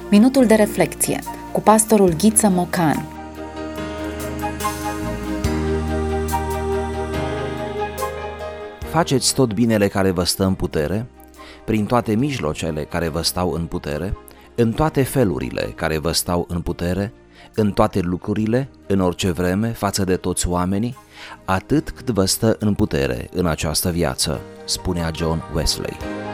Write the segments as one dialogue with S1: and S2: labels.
S1: Minutul de reflecție cu pastorul Ghiță Mocan.
S2: Faceți tot binele care vă stă în putere, prin toate mijlocele care vă stau în putere, în toate felurile care vă stau în putere, în toate lucrurile, în orice vreme, față de toți oamenii, atât cât vă stă în putere în această viață, spunea John Wesley.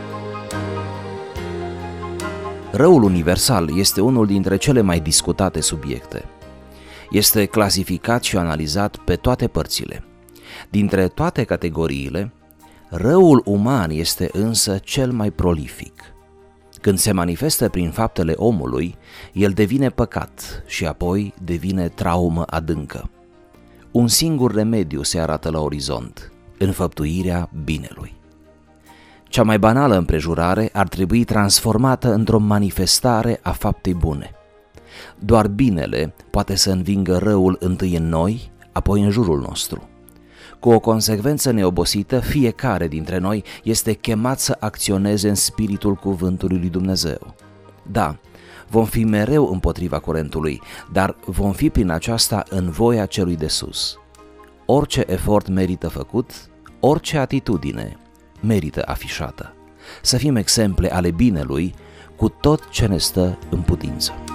S2: Răul universal este unul dintre cele mai discutate subiecte. Este clasificat și analizat pe toate părțile. Dintre toate categoriile, răul uman este însă cel mai prolific. Când se manifestă prin faptele omului, el devine păcat și apoi devine traumă adâncă. Un singur remediu se arată la orizont: înfăptuirea binelui. Cea mai banală împrejurare ar trebui transformată într-o manifestare a faptei bune. Doar binele poate să învingă răul întâi în noi, apoi în jurul nostru. Cu o consecvență neobosită, fiecare dintre noi este chemat să acționeze în spiritul cuvântului lui Dumnezeu. Da, vom fi mereu împotriva curentului, dar vom fi prin aceasta în voia celui de sus. Orice efort merită făcut, orice atitudine merită afișată. Să fim exemple ale binelui cu tot ce ne stă în putință.